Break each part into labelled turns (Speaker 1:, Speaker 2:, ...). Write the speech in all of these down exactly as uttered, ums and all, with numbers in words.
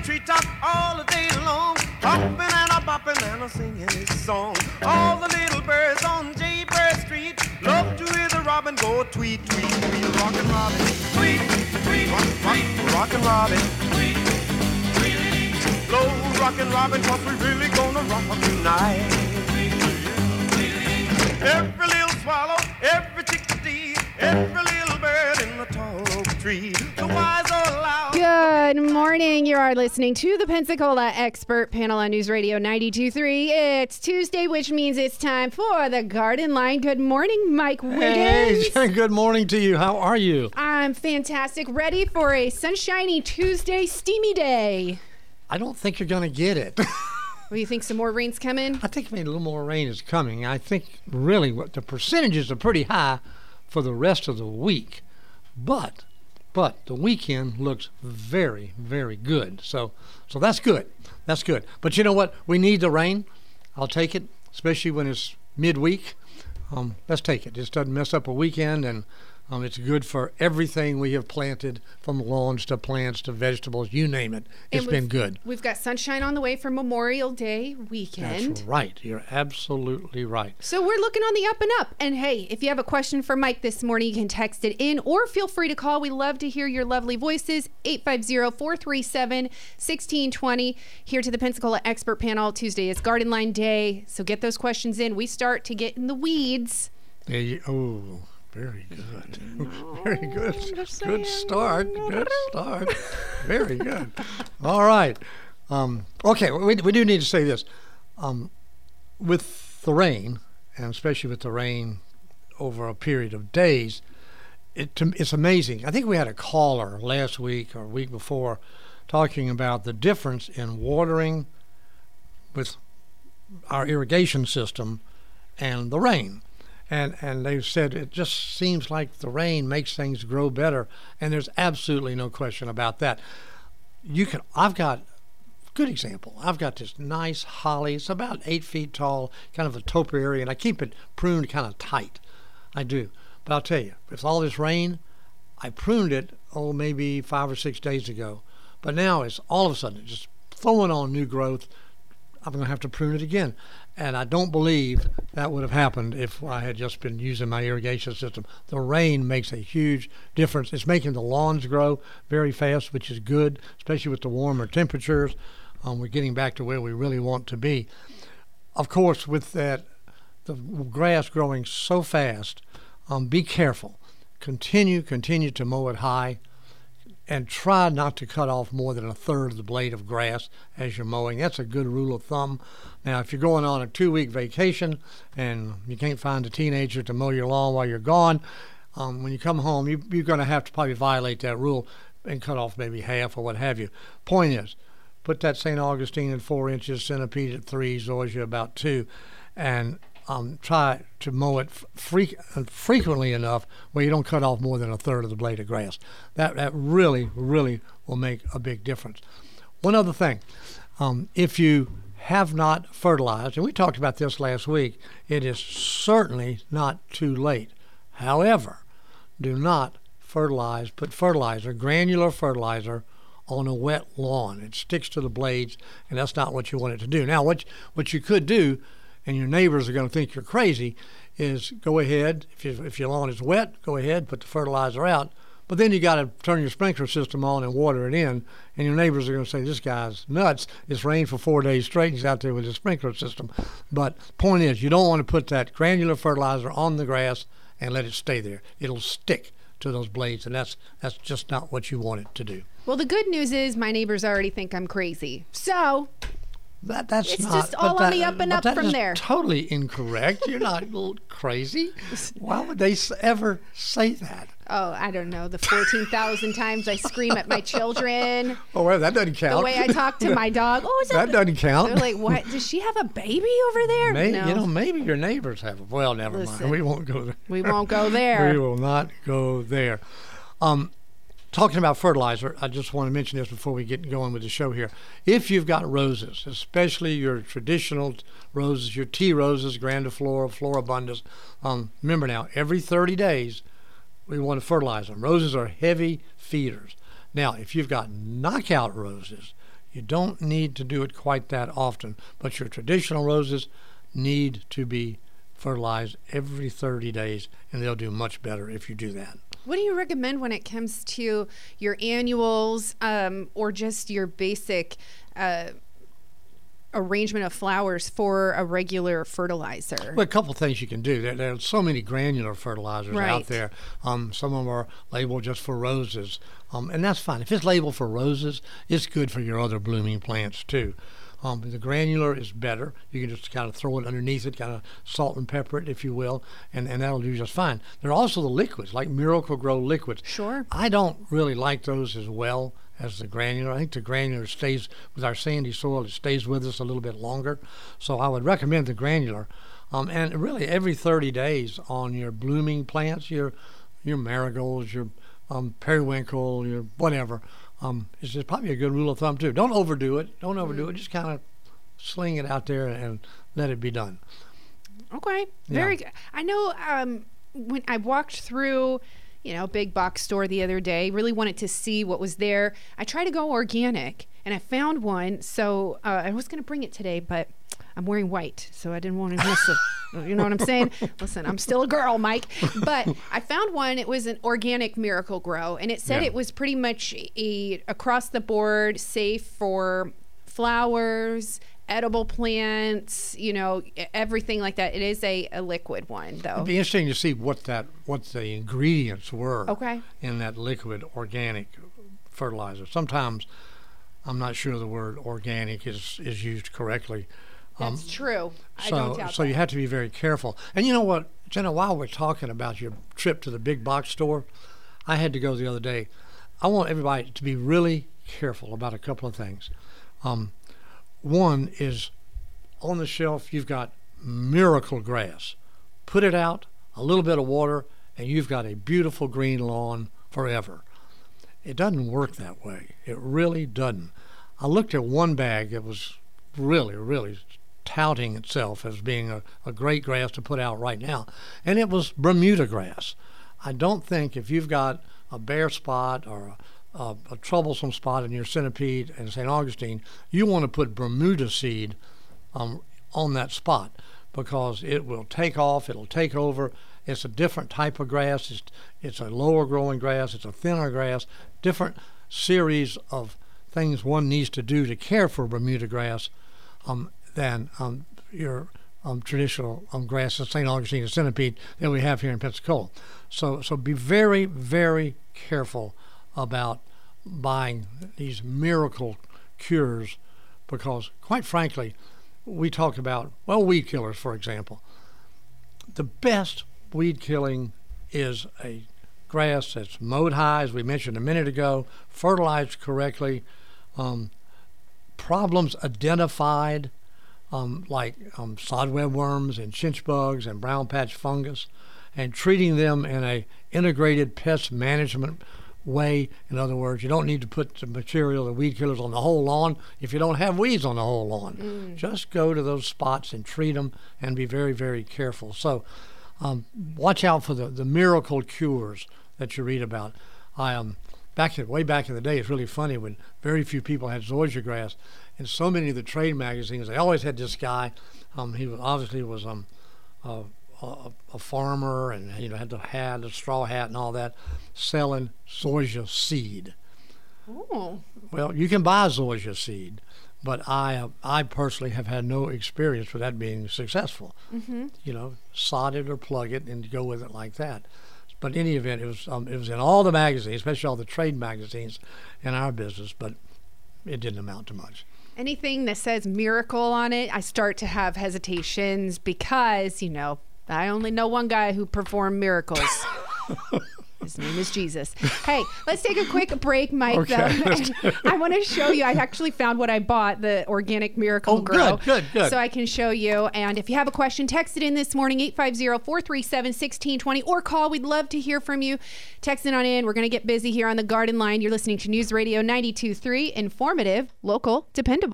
Speaker 1: treetop all the day long, hopping and a bopping and a singing his song. All the little birds on Jaybird Street love to hear the robin go tweet, tweet, tweet. Rockin' Robin, tweet, tweet, rock, rock, rockin' Robin, tweet, tweet. Blow rockin' Robin, 'cause we really gonna rock tonight. Every little swallow, every chickadee, every little bird in the tall oak tree. The wise are loud.
Speaker 2: Good morning. You are listening to the Pensacola Expert Panel on News Radio ninety-two point three. It's Tuesday, which means it's time for the Garden Line. Good morning, Mike Wiggins.
Speaker 3: Hey, good morning to you. How are you?
Speaker 2: I'm fantastic. Ready for a sunshiny Tuesday, steamy day.
Speaker 3: I don't think you're going to get it.
Speaker 2: Well, you think some more rain's coming?
Speaker 3: I think maybe a little more rain is coming. I think really what the percentages are pretty high for the rest of the week. But but the weekend looks very, very good. So so that's good. That's good. But you know what? We need the rain. I'll take it, especially when it's midweek. Um, let's take it. This doesn't mess up a weekend, and Um, it's good for everything we have planted, from lawns to plants to vegetables, you name it. It's been good.
Speaker 2: We've got sunshine on the way for Memorial Day weekend.
Speaker 3: That's right. You're absolutely right.
Speaker 2: So we're looking on the up and up. And hey, if you have a question for Mike this morning, you can text it in or feel free to call. We love to hear your lovely voices. eight five zero, four three seven, one six two zero. Here to the Pensacola Expert Panel. Tuesday is Garden Line Day. So get those questions in. We start to get in the weeds.
Speaker 3: Yeah, you, oh. Very good. Very good. Good start. Good start. Very good. All right. Um, okay, we, we do need to say this. Um, with the rain, and especially with the rain over a period of days, it, it's amazing. I think we had a caller last week or week before talking about the difference in watering with our irrigation system and the rain. And and they said it just seems like the rain makes things grow better, and there's absolutely no question about that. You can I've got good example. I've got this nice holly. It's about eight feet tall, kind of a topiary, and I keep it pruned kind of tight. I do. But I'll tell you, with all this rain, I pruned it oh maybe five or six days ago. But now it's all of a sudden just throwing on new growth. I'm going to have to prune it again. And I don't believe that would have happened if I had just been using my irrigation system. The rain makes a huge difference. It's making the lawns grow very fast, which is good, especially with the warmer temperatures. Um, we're getting back to where we really want to be. Of course, with that, the grass growing so fast, um, be careful. Continue, continue to mow it high. And try not to cut off more than a third of the blade of grass as you're mowing. That's a good rule of thumb. Now, if you're going on a two-week vacation and you can't find a teenager to mow your lawn while you're gone, um, when you come home, you, you're going to have to probably violate that rule and cut off maybe half or what have you. Point is, put that Saint Augustine at four inches, centipede at three, zoysia about two, and Um, try to mow it fre- frequently enough where you don't cut off more than a third of the blade of grass. That that really, really will make a big difference. One other thing, um, if you have not fertilized, and we talked about this last week, it is certainly not too late. However, do not fertilize, put fertilizer, granular fertilizer, on a wet lawn. It sticks to the blades, and that's not what you want it to do. Now, what what you could do, and your neighbors are going to think you're crazy, is go ahead, if, you, if your lawn is wet, go ahead, put the fertilizer out, but then you got to turn your sprinkler system on and water it in, and your neighbors are going to say, this guy's nuts. It's rained for four days straight, and he's out there with his sprinkler system. But point is, you don't want to put that granular fertilizer on the grass and let it stay there. It'll stick to those blades, and that's that's just not what you want it to do.
Speaker 2: Well, the good news is my neighbors already think I'm crazy. So
Speaker 3: That, that's
Speaker 2: it's
Speaker 3: not,
Speaker 2: just all
Speaker 3: that,
Speaker 2: on the up and up
Speaker 3: that
Speaker 2: from
Speaker 3: is
Speaker 2: there.
Speaker 3: Totally incorrect. You're not a little crazy. Why would they ever say that?
Speaker 2: Oh, I don't know. The fourteen thousand times I scream at my children.
Speaker 3: Oh, well, that doesn't count.
Speaker 2: The way I talk to my dog. Oh, is that?
Speaker 3: That doesn't count.
Speaker 2: They're like, what? Does she have a baby over there?
Speaker 3: Maybe,
Speaker 2: no.
Speaker 3: You know, maybe your neighbors have. A, well, never
Speaker 2: Listen,
Speaker 3: mind. We won't go there.
Speaker 2: We won't go there.
Speaker 3: We will not go there. Um, Talking about fertilizer, I just want to mention this before we get going with the show here. If you've got roses, especially your traditional roses, your tea roses, grandiflora, floribundus, um, remember now, every thirty days, we want to fertilize them. Roses are heavy feeders. Now, if you've got knockout roses, You don't need to do it quite that often, but your traditional roses need to be fertilized every thirty days, and they'll do much better if you do that.
Speaker 2: What do you recommend when it comes to your annuals um, or just your basic uh, arrangement of flowers for a regular fertilizer?
Speaker 3: Well, a couple things you can do. There, there are so many granular fertilizers
Speaker 2: Right.
Speaker 3: out there. Um, some of them are labeled just for roses, um, and that's fine. If it's labeled for roses, it's good for your other blooming plants too. Um, the granular is better. You can just kind of throw it underneath it, kind of salt and pepper it, if you will, and, and that'll do just fine. There are also the liquids, like Miracle Grow liquids.
Speaker 2: Sure.
Speaker 3: I don't really like those as well as the granular. I think the granular stays with our sandy soil. It stays with us a little bit longer. So I would recommend the granular. Um, and really every thirty days on your blooming plants, your your marigolds, your um, periwinkle, your whatever, um, is just probably a good rule of thumb too. Don't overdo it. Don't overdo it. Just kind of sling it out there and let it be done.
Speaker 2: Okay. Very good. I know um, when I walked through, you know, big box store the other day, really wanted to see what was there. I tried to go organic and I found one. So uh, I was going to bring it today, but I'm wearing white, so I didn't want to miss it. You know what I'm saying? Listen, I'm still a girl, Mike. But I found one. It was an organic Miracle Grow, and it said
Speaker 3: Yeah.
Speaker 2: it was pretty much a across the board safe for flowers, edible plants, you know, everything like that. It is a, a liquid one, though.
Speaker 3: It'd be interesting to see what that what the ingredients were
Speaker 2: Okay.
Speaker 3: in that liquid organic fertilizer. Sometimes I'm not sure the word organic is, is used correctly. Um,
Speaker 2: That's true. I
Speaker 3: so
Speaker 2: don't doubt
Speaker 3: so
Speaker 2: that.
Speaker 3: you have to be very careful. And you know what, Jenna, while we're talking about your trip to the big box store, I had to go the other day. I want everybody to be really careful about a couple of things. Um, one is on the shelf you've got Miracle Grass. Put it out, a little bit of water, and you've got a beautiful green lawn forever. It doesn't work that way. It really doesn't. I looked at one bag that was really, really touting itself as being a, a great grass to put out right now, and it was Bermuda grass. I don't think if you've got a bare spot or a, a, a troublesome spot in your centipede and Saint Augustine, you want to put Bermuda seed um, on that spot, because it will take off, it'll take over. It's a different type of grass. It's, it's a lower growing grass. It's a thinner grass. Different series of things one needs to do to care for Bermuda grass um, than um, your um, traditional um, grass of Saint Augustine and centipede that we have here in Pensacola. So, so be very, very careful about buying these miracle cures, because, quite frankly, we talk about, well, weed killers, for example. The best weed killing is a grass that's mowed high, as we mentioned a minute ago, fertilized correctly, um, problems identified, um, like um, sodweb worms and chinch bugs and brown patch fungus, and treating them in a integrated pest management way. In other words, you don't need to put the material, the weed killers, on the whole lawn if you don't have weeds on the whole lawn. Mm. Just go to those spots and treat them, and be very, very careful. So um, watch out for the, the miracle cures that you read about. I um back in, way back in the day, it's really funny when very few people had zoysia grass, and so many of the trade magazines, they always had this guy. Um, he was, obviously was um a, a, a farmer, and you know had the hat, the straw hat, and all that, selling zoysia seed.
Speaker 2: Oh.
Speaker 3: Well, you can buy zoysia seed, but I uh, I personally have had no experience with that being successful.
Speaker 2: Mm-hmm.
Speaker 3: You know, sod it or plug it and go with it like that. But in any event, it was um, it was in all the magazines, especially all the trade magazines in our business, but it didn't amount to much.
Speaker 2: Anything that says miracle on it, I start to have hesitations, because, you know, I only know one guy who performed miracles. His name is Jesus. Hey, let's take a quick break, Mike,
Speaker 3: Okay,
Speaker 2: though. I want to show you. I actually found what I bought, the Organic Miracle
Speaker 3: Oh,
Speaker 2: Grow.
Speaker 3: good, good, good.
Speaker 2: So I can show you. And if you have a question, text it in this morning, eight five zero, four three seven, one six two zero, or call. We'd love to hear from you. Text it on in. We're going to get busy here on the Garden Line. You're listening to News Radio ninety-two point three, informative, local, dependable.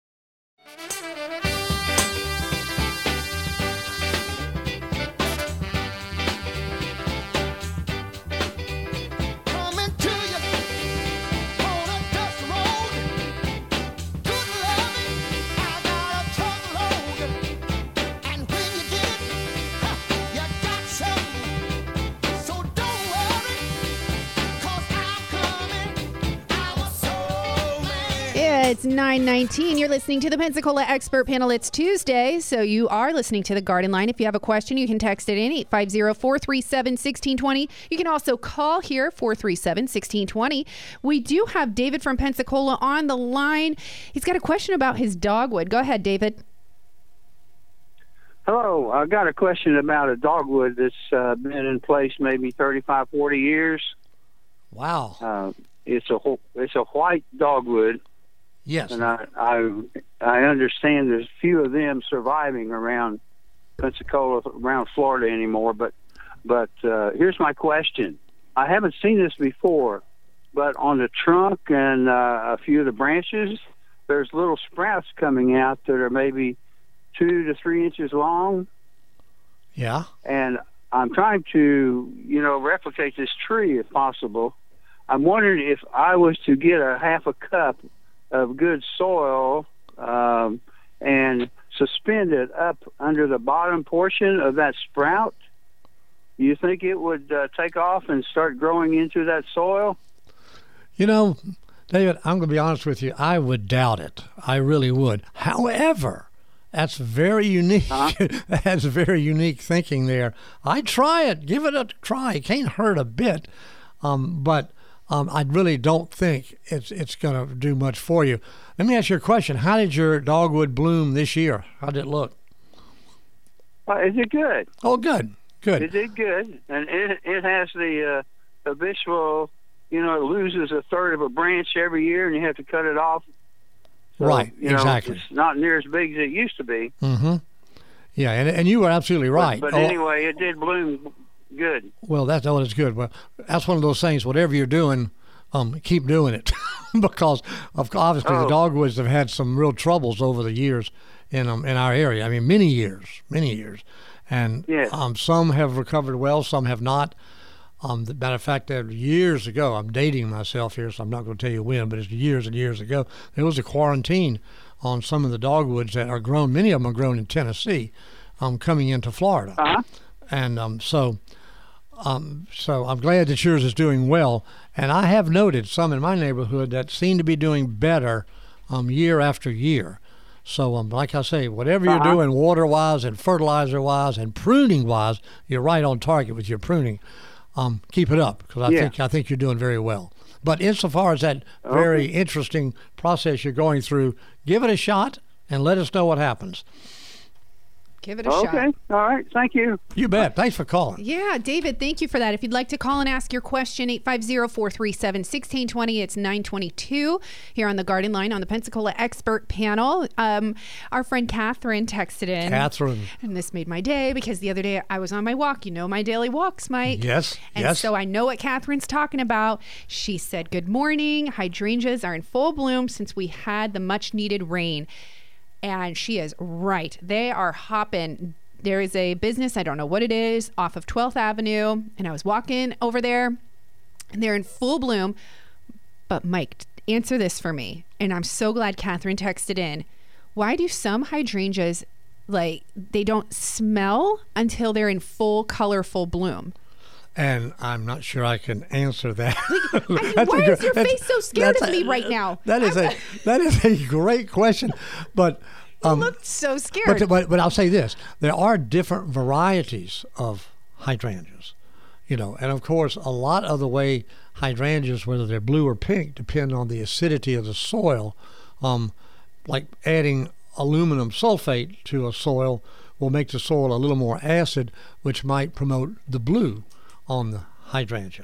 Speaker 1: Coming to you on a dust road. Good
Speaker 2: It's nine nineteen. You're listening to the Pensacola Expert Panel. It's Tuesday, so you are listening to the Garden Line. If you have a question, you can text it in eight five zero, four three seven, one six two zero. You can also call here, four three seven, one six two zero. We do have David from Pensacola on the line. He's got a question about his dogwood. Go ahead, David.
Speaker 4: Hello. I got a question about a dogwood that's uh, been in place maybe thirty-five, forty years.
Speaker 3: Wow.
Speaker 4: Uh, it's a it's a white dogwood.
Speaker 3: Yes.
Speaker 4: And I, I I understand there's few of them surviving around Pensacola, around Florida anymore. But but uh, here's my question. I haven't seen this before, but on the trunk and uh, a few of the branches, there's little sprouts coming out that are maybe two to three inches long.
Speaker 3: Yeah.
Speaker 4: And I'm trying to, you know, replicate this tree if possible. I'm wondering if I was to get a half a cup of good soil um, and suspend it up under the bottom portion of that sprout, do you think it would uh, take off and start growing into that soil?
Speaker 3: You know, David, I'm going to be honest with you. I would doubt it. I really would. However, that's very unique.
Speaker 4: Huh?
Speaker 3: That's very unique thinking there. I'd try it. Give it a try. It can't hurt a bit. Um, but um, I really don't think it's it's going to do much for you. Let me ask you a question. How did your dogwood bloom this year? How did it look?
Speaker 4: Uh, is it good?
Speaker 3: Oh, good. Good.
Speaker 4: It did good. And it, it has the uh, habitual, you know, it loses a third of a branch every year, and you have to cut it off. So,
Speaker 3: right,
Speaker 4: you know,
Speaker 3: exactly.
Speaker 4: It's not near as big as it used to be.
Speaker 3: Mm-hmm. Yeah, and and you were absolutely right.
Speaker 4: But, but
Speaker 3: oh,
Speaker 4: anyway, it did bloom good.
Speaker 3: Well, that's oh, that's good. Well, that's one of those things. Whatever you're doing, um, keep doing it, because of obviously
Speaker 4: Oh.
Speaker 3: the dogwoods have had some real troubles over the years in um in our area. I mean, many years, many years, and
Speaker 4: Yes.
Speaker 3: um some have recovered well, some have not. Um, the matter of fact, that years ago, I'm dating myself here, so I'm not going to tell you when, but it's years and years ago, there was a quarantine on some of the dogwoods that are grown. Many of them are grown in Tennessee, um, coming into Florida.
Speaker 4: Uh-huh.
Speaker 3: And um, so, um, so I'm glad that yours is doing well. And I have noted some in my neighborhood that seem to be doing better um, year after year. So, um, like I say, whatever you're
Speaker 4: Uh-huh.
Speaker 3: doing, water-wise and fertilizer-wise and pruning-wise, you're right on target with your pruning. Um, keep it up, because I
Speaker 4: Yeah.
Speaker 3: think I think you're doing very well. But insofar as that very interesting process you're going through, give it a shot and let us know what happens.
Speaker 2: Give it a
Speaker 4: Okay.
Speaker 2: shot.
Speaker 4: All right. Thank you.
Speaker 3: You bet. Thanks for calling.
Speaker 2: Yeah, David, thank you for that. If you'd like to call and ask your question, eight five zero, four three seven, one six two zero. It's nine twenty-two here on the Garden Line on the Pensacola Expert Panel. Um, our friend Catherine texted in.
Speaker 3: Catherine.
Speaker 2: And this made my day, because the other day I was on my walk. You know my daily walks, Mike.
Speaker 3: Yes,
Speaker 2: And
Speaker 3: yes.
Speaker 2: so I know what Catherine's talking about. She said, good morning. Hydrangeas are in full bloom since we had the much needed rain. And she is right. They are hopping. There is a business, I don't know what it is, off of twelfth Avenue. And I was walking over there, and they're in full bloom. But Mike, answer this for me. And I'm so glad Catherine texted in. Why do some hydrangeas, like, they don't smell until they're in full, colorful bloom?
Speaker 3: And I'm not sure I can answer that.
Speaker 2: I mean,
Speaker 3: That's
Speaker 2: why
Speaker 3: a gr-
Speaker 2: is your
Speaker 3: that's-
Speaker 2: face so scared
Speaker 3: that's
Speaker 2: of
Speaker 3: a-
Speaker 2: me right now?
Speaker 3: That is a that is a great question, but
Speaker 2: You
Speaker 3: um,
Speaker 2: looked so scared.
Speaker 3: but, but but I'll say this: there are different varieties of hydrangeas, you know, and of course, a lot of the way hydrangeas, whether they're blue or pink, depend on the acidity of the soil. Um, like adding aluminum sulfate to a soil will make the soil a little more acid, which might promote the blue on the hydrangea.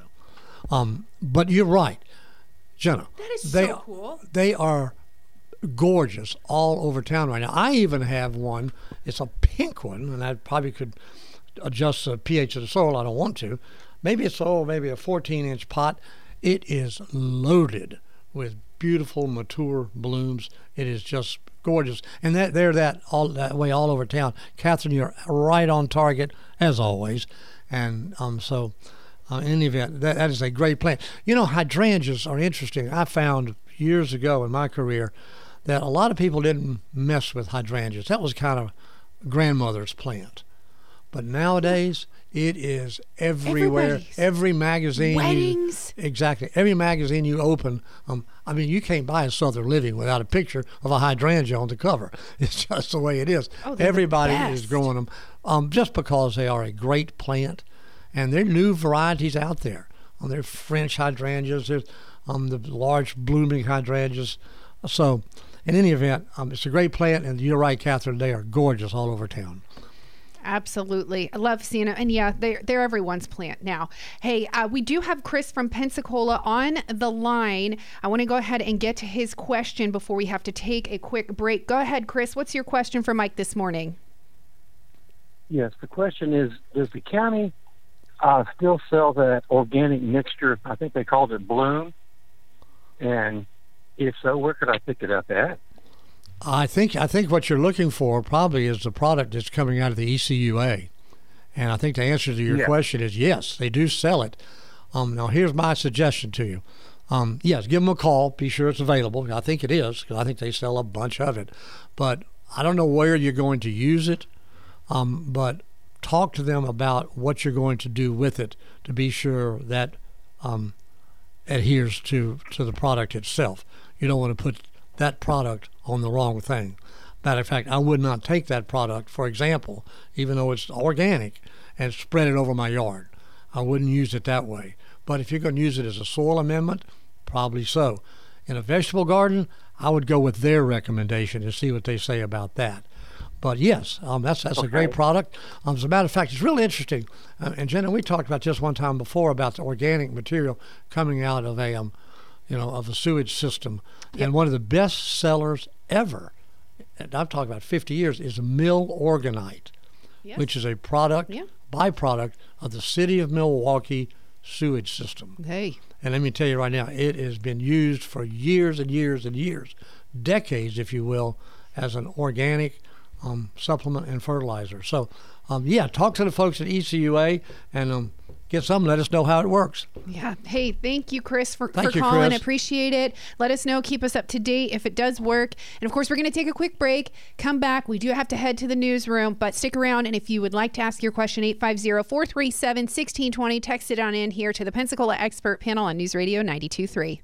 Speaker 3: Um, but you're right, Jenna.
Speaker 2: That is
Speaker 3: they,
Speaker 2: so cool.
Speaker 3: They are gorgeous all over town right now. I even have one. It's a pink one, and I probably could adjust the pH of the soil. I don't want to. Maybe it's oh, maybe a fourteen-inch pot. It is loaded with beautiful, mature blooms. It is just gorgeous, and that they're that all that way all over town. Catherine, you're right on target as always, and um, so uh, in any event, that that is a great plant. You know, hydrangeas are interesting. I found years ago in my career that a lot of people didn't mess with hydrangeas. That was kind of grandmother's plant. But nowadays, it is everywhere.
Speaker 2: Everybody's.
Speaker 3: Every magazine.
Speaker 2: Weddings.
Speaker 3: You, exactly. Every magazine you open, um, I mean, you can't buy a Southern Living without a picture of a hydrangea on the cover. It's just the way it is.
Speaker 2: Oh, they're the
Speaker 3: Everybody
Speaker 2: best.
Speaker 3: is growing them um, just because they are a great plant. And there are new varieties out there. Um, there are French hydrangeas. There's um, the large blooming hydrangeas. So, in any event, um, it's a great plant. And you're right, Catherine, they are gorgeous all over town.
Speaker 2: Absolutely. I love seeing it. And yeah, they're, they're everyone's plant now. Hey, uh, we do have Chris from Pensacola on the line. I want to go ahead and get to his question before we have to take a quick break. Go ahead, Chris. What's your question for Mike this morning?
Speaker 5: Yes, the question is, does the county uh, still sell that organic mixture? I think they called it Bloom. And if so, where could I pick it up at?
Speaker 3: I think I think what you're looking for probably is the product that's coming out of the E C U A. And I think the answer to your
Speaker 5: Yeah.
Speaker 3: question is yes, they do sell it. Um, now, here's my suggestion to you. Um, yes, give them a call. Be sure it's available. I think it is, because I think they sell a bunch of it. But I don't know where you're going to use it, um, but talk to them about what you're going to do with it to be sure that um, adheres to, to the product itself. You don't want to put that product on the wrong thing. Matter of fact, I would not take that product, for example, even though it's organic, and spread it over my yard. I wouldn't use it that way. But if you're going to use it as a soil amendment, probably so. In a vegetable garden, I would go with their recommendation and see what they say about that. But yes, um, that's that's
Speaker 5: Okay.
Speaker 3: a great product. Um, as a matter of fact, it's really interesting. Uh, and Jenna, we talked about this one time before about the organic material coming out of a, um, you know, of a sewage system.
Speaker 2: Yep.
Speaker 3: And one of the best sellers ever, and I'm talking about fifty years, is mill organite,
Speaker 2: Yes.
Speaker 3: which is a product,
Speaker 2: Yeah.
Speaker 3: byproduct of the city of Milwaukee sewage system.
Speaker 2: Hey.
Speaker 3: And let me tell you right now, it has been used for years and years and years, decades, if you will, as an organic um, supplement and fertilizer. So, um, yeah, talk to the folks at E C U A and um, get some. Let us know how it works.
Speaker 2: Yeah. Hey, thank you, Chris, for,
Speaker 3: Thank
Speaker 2: for
Speaker 3: you,
Speaker 2: calling.
Speaker 3: Chris.
Speaker 2: Appreciate it. Let us know. Keep us up to date if it does work. And of course, we're going to take a quick break. Come back. We do have to head to the newsroom, but stick around. And if you would like to ask your question, eight five zero, four three seven, one six two zero, text it on in here to the Pensacola Expert Panel on News Radio ninety-two point three.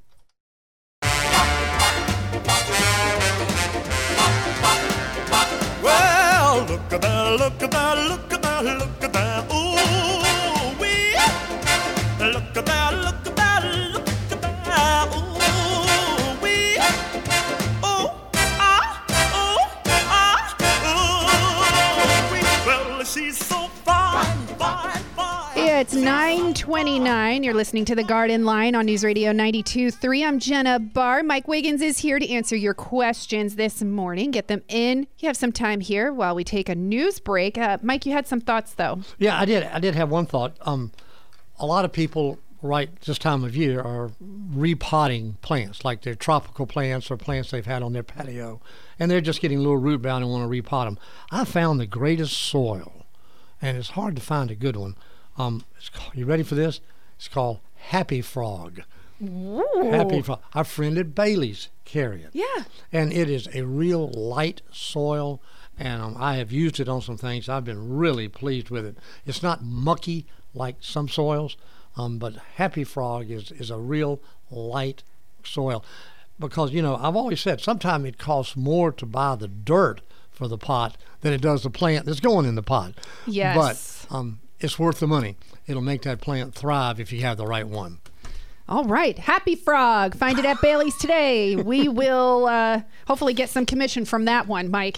Speaker 1: Well, look at that, look at that, look at that, look at that. Ooh, wee. Look at that, look at that, look at that. Ooh, wee. Oh, ah, oh, ah, ooh, wee. Well, she's so fine, fine, fine.
Speaker 2: It's nine twenty-nine. You're listening to The Garden Line on News Radio ninety-two point three. I'm Jenna Barr. Mike Wiggins is here to answer your questions this morning. Get them in. You have some time here while we take a news break. Uh, Mike, you had some thoughts, though.
Speaker 3: Yeah, I did. I did have one thought. Um, a lot of people right this time of year are repotting plants, like their tropical plants or plants they've had on their patio, and they're just getting a little root bound and want to repot them. I found the greatest soil, and it's hard to find a good one. Um, it's called, you ready for this? It's called Happy Frog. Happy Frog. Our friend at Bailey's carry it.
Speaker 2: Yeah.
Speaker 3: And it is a real light soil, and um, I have used it on some things. I've been really pleased with it. It's not mucky like some soils, um, but Happy Frog is, is a real light soil. Because, you know, I've always said sometimes it costs more to buy the dirt for the pot than it does the plant that's going in the pot.
Speaker 2: Yes.
Speaker 3: But um, it's worth the money. It'll make that plant thrive if you have the right one.
Speaker 2: All right. Happy Frog. Find it at Bailey's today. We will uh, hopefully get some commission from that one, Mike.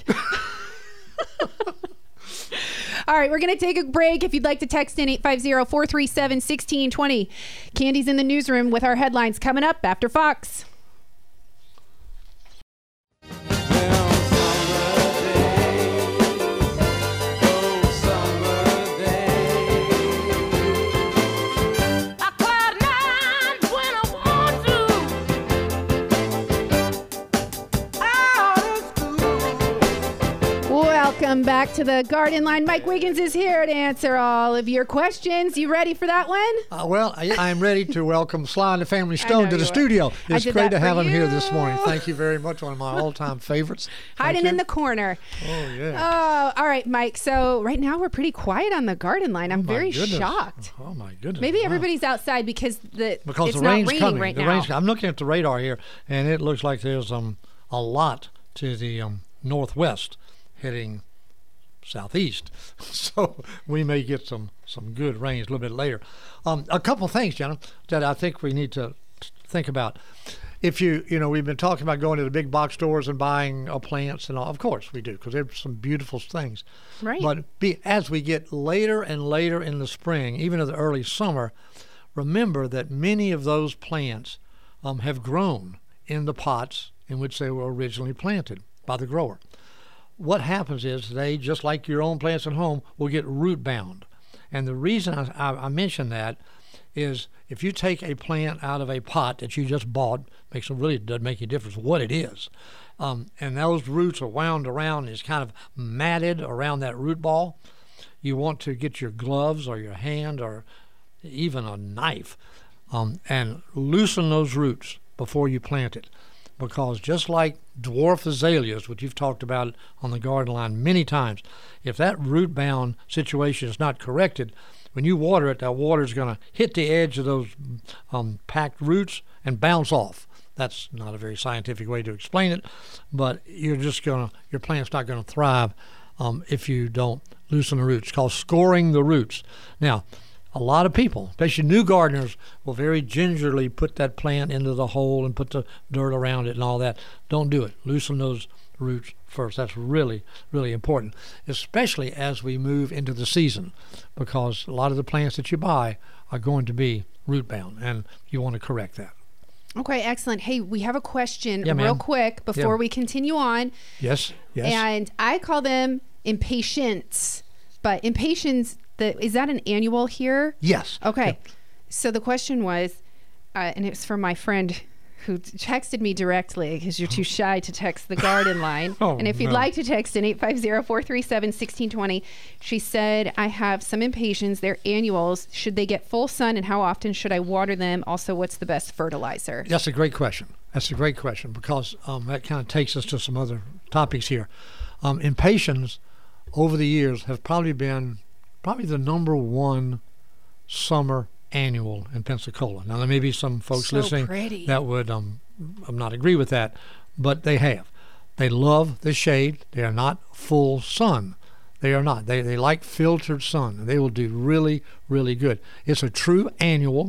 Speaker 2: All right, we're going to take a break. If you'd like to text in, eight five zero, four three seven, one six two zero. Candy's in the newsroom with our headlines coming up after Fox. Welcome back to the Garden Line. Mike Wiggins is here to answer all of your questions. You ready for that one?
Speaker 3: Uh, well, I, I'm ready to welcome Sly and the Family Stone to the
Speaker 2: you
Speaker 3: studio.
Speaker 2: are. I
Speaker 3: It's
Speaker 2: did
Speaker 3: great
Speaker 2: that
Speaker 3: to have
Speaker 2: for
Speaker 3: him here
Speaker 2: you.
Speaker 3: this morning. Thank you very much. One of my all-time favorites. Thank
Speaker 2: Hiding
Speaker 3: you.
Speaker 2: in the corner.
Speaker 3: Oh, yeah.
Speaker 2: Oh, all right, Mike. So right now we're pretty quiet on the Garden Line. I'm
Speaker 3: Oh, my
Speaker 2: very
Speaker 3: goodness.
Speaker 2: shocked.
Speaker 3: Oh, my goodness.
Speaker 2: Maybe
Speaker 3: Wow.
Speaker 2: everybody's outside because the
Speaker 3: Because
Speaker 2: it's
Speaker 3: the
Speaker 2: not
Speaker 3: rain's
Speaker 2: raining
Speaker 3: coming.
Speaker 2: right
Speaker 3: the
Speaker 2: now.
Speaker 3: rain's, I'm looking at the radar here, and it looks like there's um, a lot to the um, northwest heading southeast. So we may get some, some good rains a little bit later. Um, a couple things, Jenna, that I think we need to t- think about. If you, you know, we've been talking about going to the big box stores and buying uh, plants and all. Of course we do, because there's some beautiful things.
Speaker 2: Right.
Speaker 3: But be, as we get later and later in the spring, even in the early summer, remember that many of those plants um, have grown in the pots in which they were originally planted by the grower. What happens is they, just like your own plants at home, will get root bound. And the reason I, I, I mention that is if you take a plant out of a pot that you just bought, makes it really doesn't make any difference what it is, um, and those roots are wound around and it's kind of matted around that root ball, you want to get your gloves or your hand or even a knife um, and loosen those roots before you plant it. Because just like dwarf azaleas, which you've talked about on the Garden Line many times, if that root-bound situation is not corrected, when you water it, that water is going to hit the edge of those um, packed roots and bounce off. That's not a very scientific way to explain it, but you're just going to, your plant's not going to thrive um, if you don't loosen the roots. It's called scoring the roots. Now, a lot of people, especially new gardeners, will very gingerly put that plant into the hole and put the dirt around it and all that. Don't do it. Loosen those roots first. That's really, really important, especially as we move into the season, because a lot of the plants that you buy are going to be root bound, and you want to correct that.
Speaker 2: Okay, excellent. Hey, we have a question
Speaker 3: Yeah,
Speaker 2: real
Speaker 3: ma'am.
Speaker 2: quick before
Speaker 3: Yeah.
Speaker 2: we continue on.
Speaker 3: Yes, yes.
Speaker 2: And I call them impatience. But impatience, the, is that an annual here?
Speaker 3: yes.
Speaker 2: Okay. So the question was, uh, and it's from my friend who texted me directly because you're too shy to text the Garden Line.
Speaker 3: Oh,
Speaker 2: and if you'd
Speaker 3: no.
Speaker 2: like to text in eight five zero, four three seven, one six two zero, she said, I have some impatiens. They're annuals. Should they get full sun and how often should I water them? Also, what's the best fertilizer?
Speaker 3: That's a great question. That's a great question because um, that kind of takes us to some other topics here. Um, impatiens over the years have probably been probably the number one summer annual in Pensacola. Now, there may be some folks
Speaker 2: So
Speaker 3: listening
Speaker 2: pretty.
Speaker 3: that would um, um, not agree with that, but they have. They love the shade. They are not full sun. They are not. They, they like filtered sun. And they will do really, really good. It's a true annual.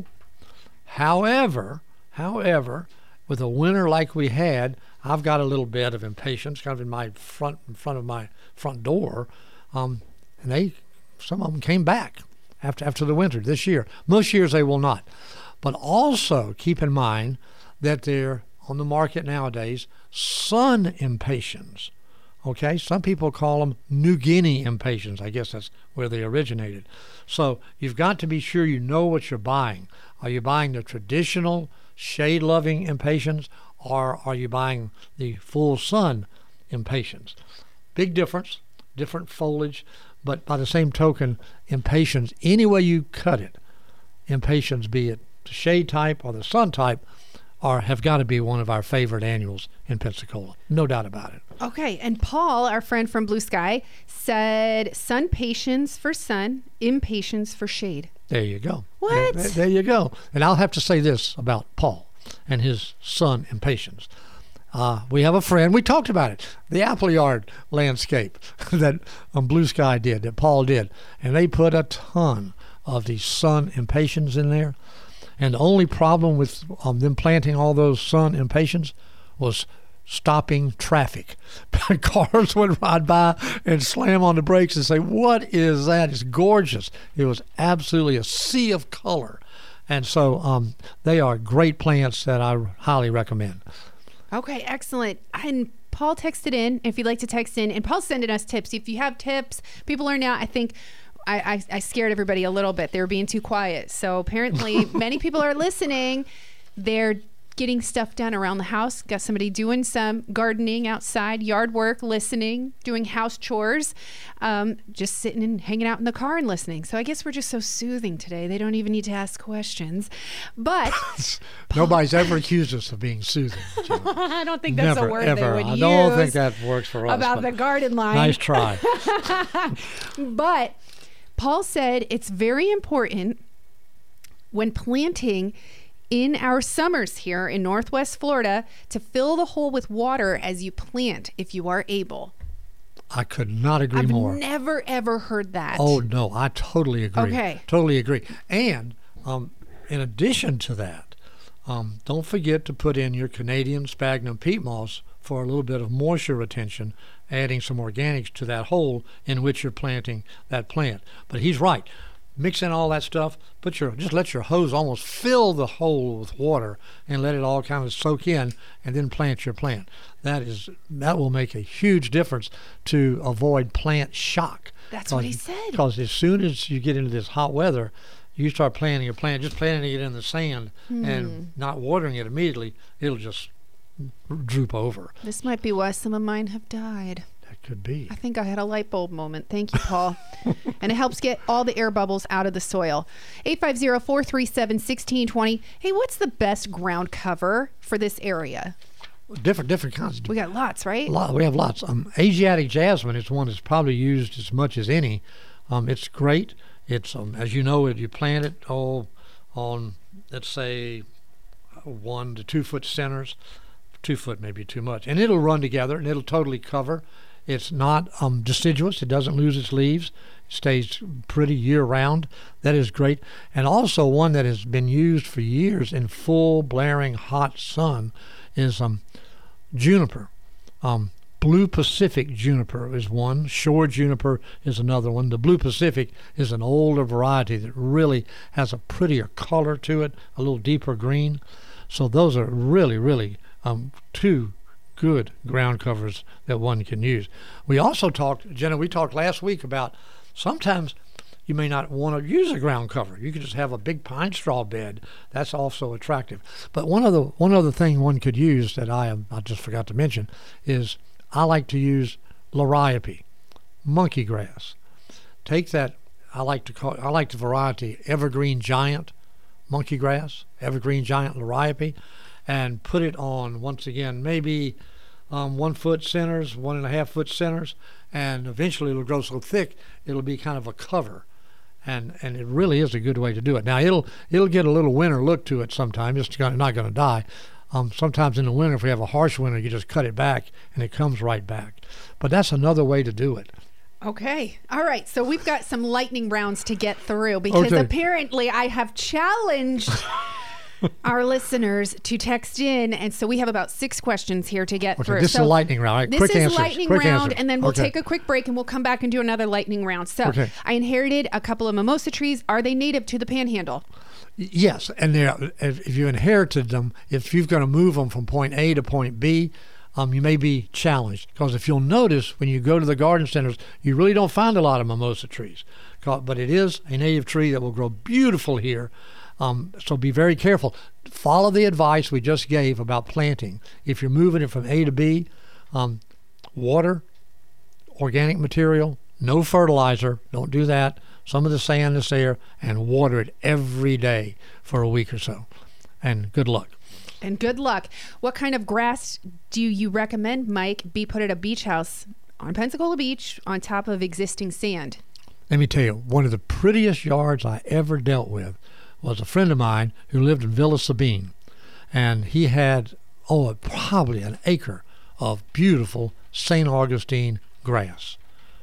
Speaker 3: However, however, with a winter like we had, I've got a little bed of impatiens kind of in my front in front of my front door, um, and they some of them came back after after the winter this year. Most years they will not, but also keep in mind that they're on the market nowadays sun impatiens. Okay, some people call them New Guinea impatiens. I guess that's where they originated. So you've got to be sure you know what you're buying. Are you buying the traditional shade-loving impatiens, or are you buying the full sun impatiens? Big difference, different foliage, but by the same token, impatiens, any way you cut it, impatiens, be it the shade type or the sun type, are have got to be one of our favorite annuals in Pensacola. No doubt about it.
Speaker 2: Okay, and Paul, our friend from Blue Sky, said sun patience for sun, impatience for shade.
Speaker 3: There you go.
Speaker 2: What?
Speaker 3: There, there you go. And I'll have to say this about Paul and his sun impatience. Uh, we have a friend, we talked about it, the Appleyard landscape that um, Blue Sky did, that Paul did. And they put a ton of these sun impatiens in there. And the only problem with um, them planting all those sun impatiens was stopping traffic. Cars would ride by and slam on the brakes and say, what is that? It's gorgeous. It was absolutely a sea of color. And so um, they are great plants that I highly recommend.
Speaker 2: Okay, excellent. And Paul texted in, if you'd like to text in, and Paul's sending us tips. If you have tips, people are now, I think, I, I, I scared everybody a little bit. They were being too quiet. So apparently many people are listening. They're getting stuff done around the house. Got somebody doing some gardening outside, yard work, listening, doing house chores, um, just sitting and hanging out in the car and listening. So I guess we're just so soothing today. They don't even need to ask questions. But
Speaker 3: nobody's ever accused us of being soothing.
Speaker 2: I don't think that's
Speaker 3: Never,
Speaker 2: a word
Speaker 3: ever.
Speaker 2: they would
Speaker 3: I
Speaker 2: use.
Speaker 3: don't think that works for us.
Speaker 2: About the garden line.
Speaker 3: Nice try.
Speaker 2: But Paul said it's very important when planting in our summers here in Northwest Florida to fill the hole with water as you plant if you are able.
Speaker 3: I could not agree
Speaker 2: I've
Speaker 3: more.
Speaker 2: never ever heard that.
Speaker 3: Oh no, I totally agree.
Speaker 2: Okay.
Speaker 3: Totally agree. And um, in addition to that, um, don't forget to put in your Canadian sphagnum peat moss for a little bit of moisture retention, adding some organics to that hole in which you're planting that plant. But he's right. Mix in all that stuff, put your just let your hose almost fill the hole with water and let it all kind of soak in, and then plant your plant. That is that will make a huge difference to avoid plant shock.
Speaker 2: That's what he said.
Speaker 3: Because as soon as you get into this hot weather, you start planting your plant, just planting it in the sand
Speaker 2: Hmm.
Speaker 3: and not watering it immediately, it'll just droop over.
Speaker 2: This might be why some of mine have died.
Speaker 3: That could be.
Speaker 2: I think I had a light bulb moment. Thank you, Paul. And it helps get all the air bubbles out of the soil. eight five zero, four three seven, one six two zero. Hey, what's the best ground cover for this area?
Speaker 3: Different different kinds.
Speaker 2: We got lots, right?
Speaker 3: A lot, we have lots. Um, Asiatic jasmine is one that's probably used as much as any. Um, it's great. It's um, as you know, if you plant it oh, on, let's say, one to two foot centers, two foot may be too much, and it'll run together and it'll totally cover. It's not um, deciduous. It doesn't lose its leaves. It stays pretty year-round. That is great. And also one that has been used for years in full blaring hot sun is um, juniper. Um, Blue Pacific juniper is one. Shore juniper is another one. The Blue Pacific is an older variety that really has a prettier color to it, a little deeper green. So those are really, really um, two good ground covers that one can use. We also talked, Jenna, we talked last week about sometimes you may not want to use a ground cover. You could just have a big pine straw bed. That's also attractive. But one other one other thing one could use that I I just forgot to mention is I like to use liriope, monkey grass. Take that. I like to call I like the variety evergreen giant monkey grass, evergreen giant liriope, and put it on once again maybe um, one foot centers, one and a half foot centers, and eventually it'll grow so thick it'll be kind of a cover. And and it really is a good way to do it. Now it'll it'll get a little winter look to it sometimes. It's gonna, not going to die. Um, sometimes in the winter, if we have a harsh winter, you just cut it back and it comes right back. But that's another way to do it.
Speaker 2: Okay. All right. So we've got some lightning rounds to get through because
Speaker 3: Okay.
Speaker 2: apparently I have challenged our listeners to text in. And so we have about six questions here to get
Speaker 3: Okay,
Speaker 2: through.
Speaker 3: this
Speaker 2: so
Speaker 3: is a lightning round. All right,
Speaker 2: This
Speaker 3: quick
Speaker 2: is
Speaker 3: answers.
Speaker 2: lightning
Speaker 3: Quick
Speaker 2: round,
Speaker 3: answers.
Speaker 2: and then we'll
Speaker 3: Okay.
Speaker 2: take a quick break and we'll come back and do another lightning round. So
Speaker 3: Okay.
Speaker 2: I inherited a couple of mimosa trees. Are they native to the Panhandle?
Speaker 3: Yes, and they're, if you inherited them, if you're going to move them from point A to point B, um, you may be challenged. Because if you'll notice, when you go to the garden centers, you really don't find a lot of mimosa trees. 'Cause- But it is a native tree that will grow beautiful here. Um, so be very careful. Follow the advice we just gave about planting. If you're moving it from A to B, um, water, organic material, no fertilizer, don't do that. Some of the sand is there, and water it every day for a week or so. And good luck.
Speaker 2: And good luck. What kind of grass do you recommend, Mike, be put at a beach house on Pensacola Beach on top of existing sand?
Speaker 3: Let me tell you, one of the prettiest yards I ever dealt with was a friend of mine who lived in Villa Sabine. And he had, oh, probably an acre of beautiful Saint Augustine grass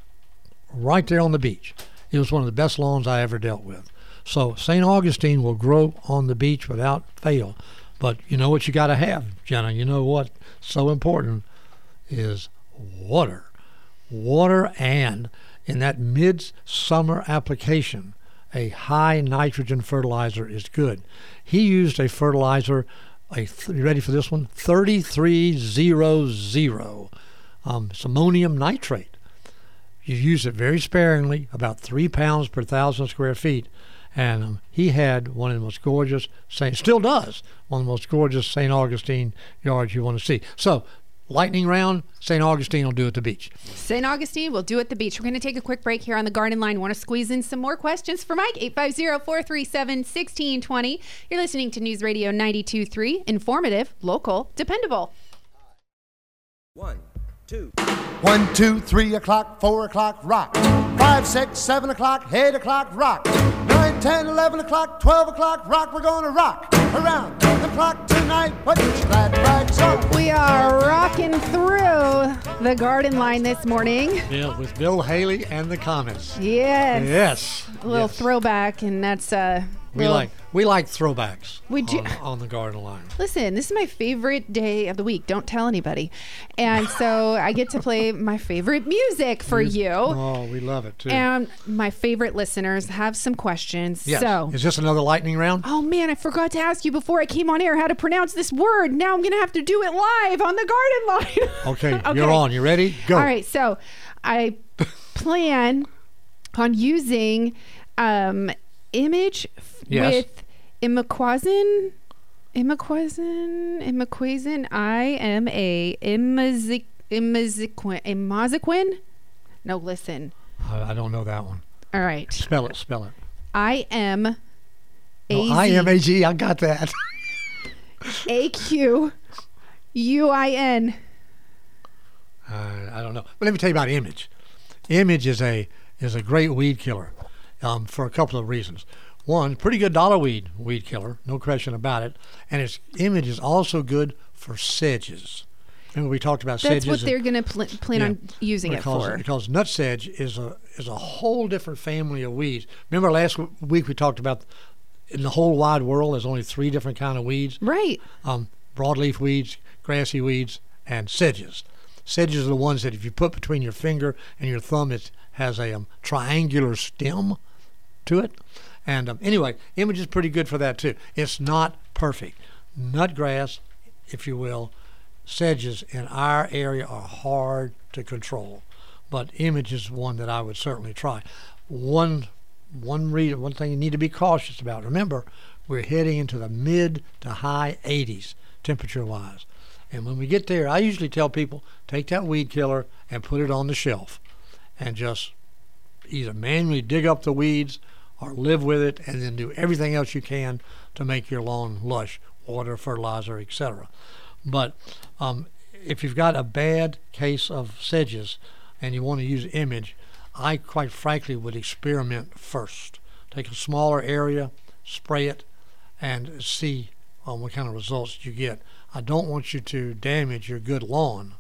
Speaker 3: right there on the beach. It was one of the best lawns I ever dealt with. So Saint Augustine will grow on the beach without fail. But you know what you got to have, Jenna? You know what? So important is water. Water, and in that mid-summer application, a high nitrogen fertilizer is good. He used a fertilizer, a th- you ready for this one? thirty-three hundred. Um, it's ammonium nitrate. You use it very sparingly, about three pounds per thousand square feet, And um, he had one of the most gorgeous, Saint, still does, one of the most gorgeous Saint Augustine yards you want to see. So, lightning round, Saint Augustine will do at the beach.
Speaker 2: Saint Augustine will do at the beach. We're going to take a quick break here on the Garden Line. Want to squeeze in some more questions for Mike? eight five zero, four three seven, one six two zero. You're listening to News Radio ninety-two point three. Informative, local, dependable.
Speaker 6: One, two.
Speaker 7: One, two, three o'clock, four o'clock, rock. Five, six, seven o'clock, eight o'clock, rock. Nine, ten, eleven o'clock, twelve o'clock, rock. We're gonna rock around the clock tonight. Put your glad rags on.
Speaker 2: We are rocking through the Garden Line this morning.
Speaker 3: Yeah, with Bill Haley and the Comets.
Speaker 2: Yes.
Speaker 3: Yes.
Speaker 2: A little
Speaker 3: yes.
Speaker 2: throwback, and that's uh.
Speaker 3: We
Speaker 2: little,
Speaker 3: like we like throwbacks.
Speaker 2: We do.
Speaker 3: On, on the Garden Line.
Speaker 2: Listen, this is my favorite day of the week. Don't tell anybody. And so I get to play my favorite music for you.
Speaker 3: Oh, we love it too.
Speaker 2: And my favorite listeners have some questions.
Speaker 3: Yes.
Speaker 2: So,
Speaker 3: is this another lightning round?
Speaker 2: oh man, I forgot to ask you before I came on air how to pronounce this word. Now I'm going to have to do it live on the Garden Line.
Speaker 3: Okay,
Speaker 2: Okay.
Speaker 3: you're on. You ready? Go.
Speaker 2: All right. So I plan on using um, image f-
Speaker 3: Yes.
Speaker 2: with Imaquazin, Imaquazin, Imaquazin, I M A, Imazic, Imaziquin, Imaziquin? No, listen.
Speaker 3: I, I don't know that one.
Speaker 2: All right.
Speaker 3: Spell it. Spell it.
Speaker 2: I M A
Speaker 3: No, I M A G. I got that.
Speaker 2: A Q U I N.
Speaker 3: Uh, I don't know. But let me tell you about Image. Image is a is a great weed killer um, for a couple of reasons. One, pretty good dollar weed weed killer, no question about it. And its Image is also good for sedges. Remember we talked about
Speaker 2: That's
Speaker 3: sedges.
Speaker 2: what they're going to pl- plan
Speaker 3: yeah,
Speaker 2: on using
Speaker 3: because,
Speaker 2: it for.
Speaker 3: Because nut sedge is a is a whole different family of weeds. Remember last w- week we talked about in the whole wide world there's only three different kind of weeds.
Speaker 2: Right.
Speaker 3: Um, broadleaf weeds, grassy weeds, and sedges. Sedges are the ones that if you put between your finger and your thumb, it has a um, triangular stem to it. And um, anyway, Image is pretty good for that too. It's not perfect. Nutgrass, if you will, sedges in our area are hard to control, but Image is one that I would certainly try. One, one reason, one thing you need to be cautious about. Remember, we're heading into the mid to high eighties temperature-wise. And when we get there, I usually tell people, take that weed killer and put it on the shelf and just either manually dig up the weeds or live with it and then do everything else you can to make your lawn lush, water, fertilizer, et cetera. But um, if you've got a bad case of sedges and you want to use Image, I quite frankly would experiment first. Take a smaller area, spray it, and see um, what kind of results you get. I don't want you to damage your good lawn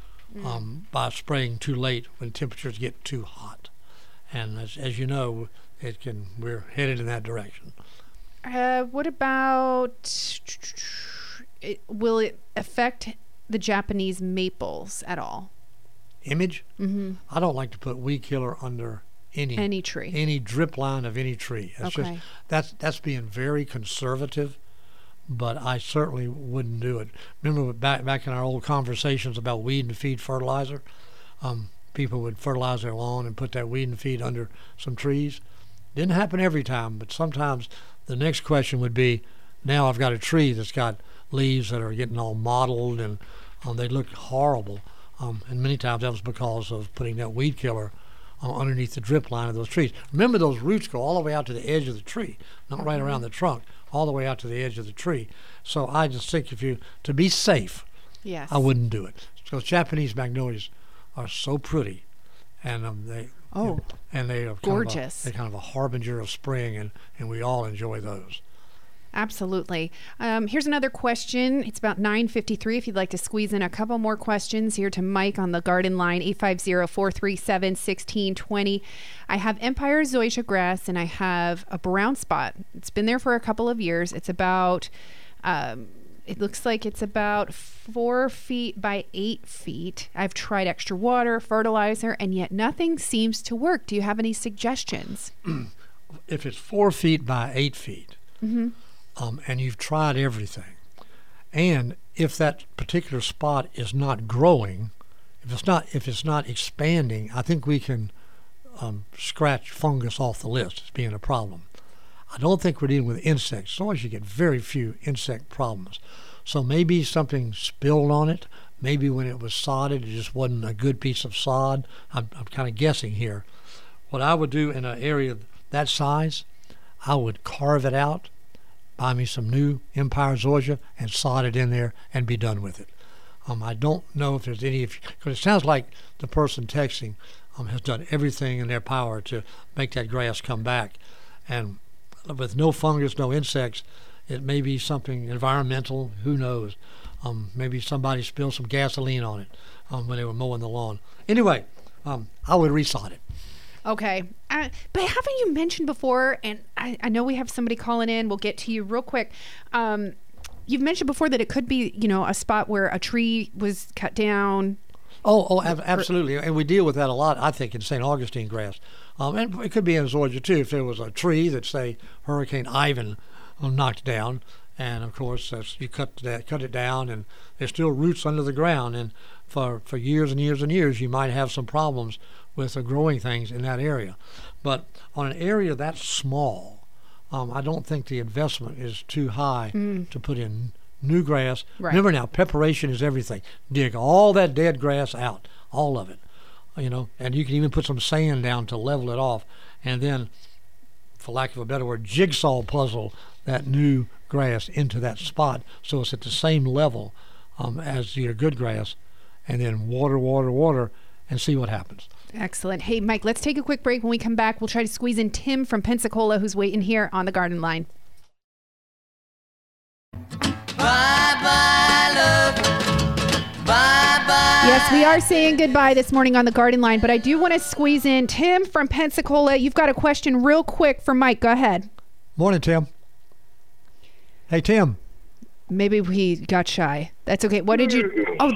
Speaker 3: um, mm. by spraying too late when temperatures get too hot. And as, as you know, it can. We're headed in that direction.
Speaker 2: Uh, what about? It, will it affect the Japanese maples at all?
Speaker 3: Image?
Speaker 2: Mm-hmm.
Speaker 3: I don't like to put weed killer under any
Speaker 2: any tree,
Speaker 3: any drip line of any tree. That's
Speaker 2: okay.
Speaker 3: just that's that's being very conservative. But I certainly wouldn't do it. Remember back back in our old conversations about weed and feed fertilizer, um, people would fertilize their lawn and put that weed and feed under some trees. Didn't happen every time, but sometimes the next question would be, now I've got a tree that's got leaves that are getting all mottled and um, they look horrible. Um, and many times that was because of putting that weed killer uh, underneath the drip line of those trees. Remember, those roots go all the way out to the edge of the tree, not right around the trunk, all the way out to the edge of the tree. So I just think if you, to be safe,
Speaker 2: yes,
Speaker 3: I wouldn't do it. Because Japanese magnolias are so pretty, and um, they
Speaker 2: oh,
Speaker 3: you know, and they are kind
Speaker 2: gorgeous.
Speaker 3: Of a, they're kind of a harbinger of spring, and, and we all enjoy those.
Speaker 2: Absolutely. Um, here's another question. It's about nine fifty-three. If you'd like to squeeze in a couple more questions here to Mike on the Garden Line, eight five zero, four three seven, one six two zero. I have Empire zoysia grass, and I have a brown spot. It's been there for a couple of years. It's about, um, it looks like it's about four feet by eight feet. I've tried extra water, fertilizer, and yet nothing seems to work. Do you have any suggestions?
Speaker 3: If it's four feet by eight feet,
Speaker 2: mm-hmm.
Speaker 3: Um, and you've tried everything, and if that particular spot is not growing, if it's not if it's not expanding, I think we can um, scratch fungus off the list as being a problem. I don't think we're dealing with insects. As long as you get very few insect problems. So maybe something spilled on it. Maybe when it was sodded, it just wasn't a good piece of sod. I'm, I'm kind of guessing here. What I would do in an area that size, I would carve it out, buy me some new Empire Zoysia, and sod it in there and be done with it. Um, I don't know if there's any, because it sounds like the person texting um, has done everything in their power to make that grass come back. And with no fungus, no insects, it may be something environmental, who knows. Um, maybe somebody spilled some gasoline on it um, when they were mowing the lawn. Anyway, um, I would resod it.
Speaker 2: Okay. Uh, but haven't you mentioned before, and I, I know we have somebody calling in, we'll get to you real quick. Um, you've mentioned before that it could be, you know, a spot where a tree was cut down.
Speaker 3: Oh, oh, ab- absolutely. And we deal with that a lot, I think, in Saint Augustine grass. Um, and it could be in Zoysia, too, if there was a tree that, say, Hurricane Ivan um, knocked down. And, of course, that's, you cut that, cut it down, and there's still roots under the ground. And for, for years and years and years, you might have some problems with the growing things in that area. But on an area that small, um, I don't think the investment is too high mm. to put in new grass.
Speaker 2: Right.
Speaker 3: Remember now, preparation is everything. Dig all that dead grass out, all of it, you know, and you can even put some sand down to level it off. And then, for lack of a better word, jigsaw puzzle that new grass into that spot so it's at the same level um, as your good grass, and then water, water, water, and see what happens.
Speaker 2: Excellent. Hey, Mike, let's take a quick break. When we come back, we'll try to squeeze in Tim from Pensacola, who's waiting here on the garden line.
Speaker 8: Bye-bye, love. Bye-bye.
Speaker 2: Yes, we are saying goodbye this morning on the garden line, but I do want to squeeze in Tim from Pensacola. You've got a question real quick for Mike. Go ahead.
Speaker 3: Morning, Tim. Hey, Tim.
Speaker 2: Maybe he got shy. That's okay. What did you... Oh,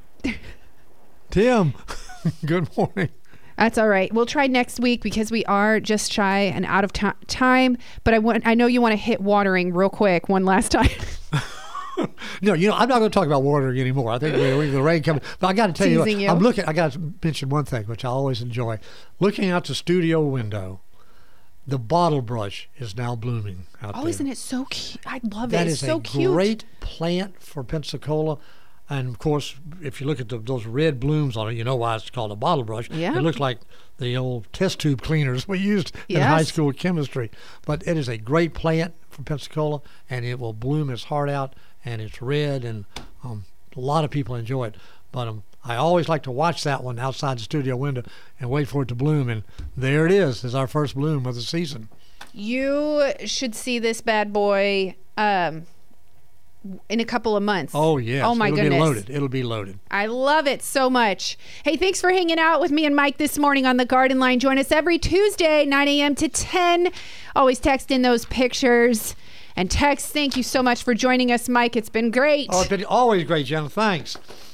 Speaker 3: Tim. Good morning.
Speaker 2: That's all right. We'll try next week because we are just shy and out of t- time. But I want, I know you want to hit watering real quick one last time.
Speaker 3: No, you know, I'm not going to talk about watering anymore. I think we, we, the rain coming. But I got to tell you,
Speaker 2: you,
Speaker 3: I'm looking. I got to mention one thing, which I always enjoy. Looking out the studio window, the bottle brush is now blooming out
Speaker 2: oh,
Speaker 3: there.
Speaker 2: Isn't it so cute? I love
Speaker 3: that
Speaker 2: it. It's
Speaker 3: is
Speaker 2: so
Speaker 3: a
Speaker 2: cute.
Speaker 3: Great plant for Pensacola. And, of course, if you look at the, those red blooms on it, you know why it's called a bottle brush.
Speaker 2: Yeah.
Speaker 3: It looks like the old test tube cleaners we used
Speaker 2: Yes.
Speaker 3: in high school chemistry. But it is a great plant for Pensacola, and it will bloom its heart out, and it's red, and um, a lot of people enjoy it. But um, I always like to watch that one outside the studio window and wait for it to bloom, and there it is. It's our first bloom of the season.
Speaker 2: You should see this bad boy um, in a couple of months.
Speaker 3: Oh, yes.
Speaker 2: Oh, my
Speaker 3: It'll
Speaker 2: goodness.
Speaker 3: be loaded. It'll be loaded.
Speaker 2: I love it so much. Hey, thanks for hanging out with me and Mike this morning on the Garden Line. Join us every Tuesday, nine a.m. to ten. Always text in those pictures and text. Thank you so much for joining us, Mike. It's been great.
Speaker 3: Oh, it's been always great, Jenna. Thanks.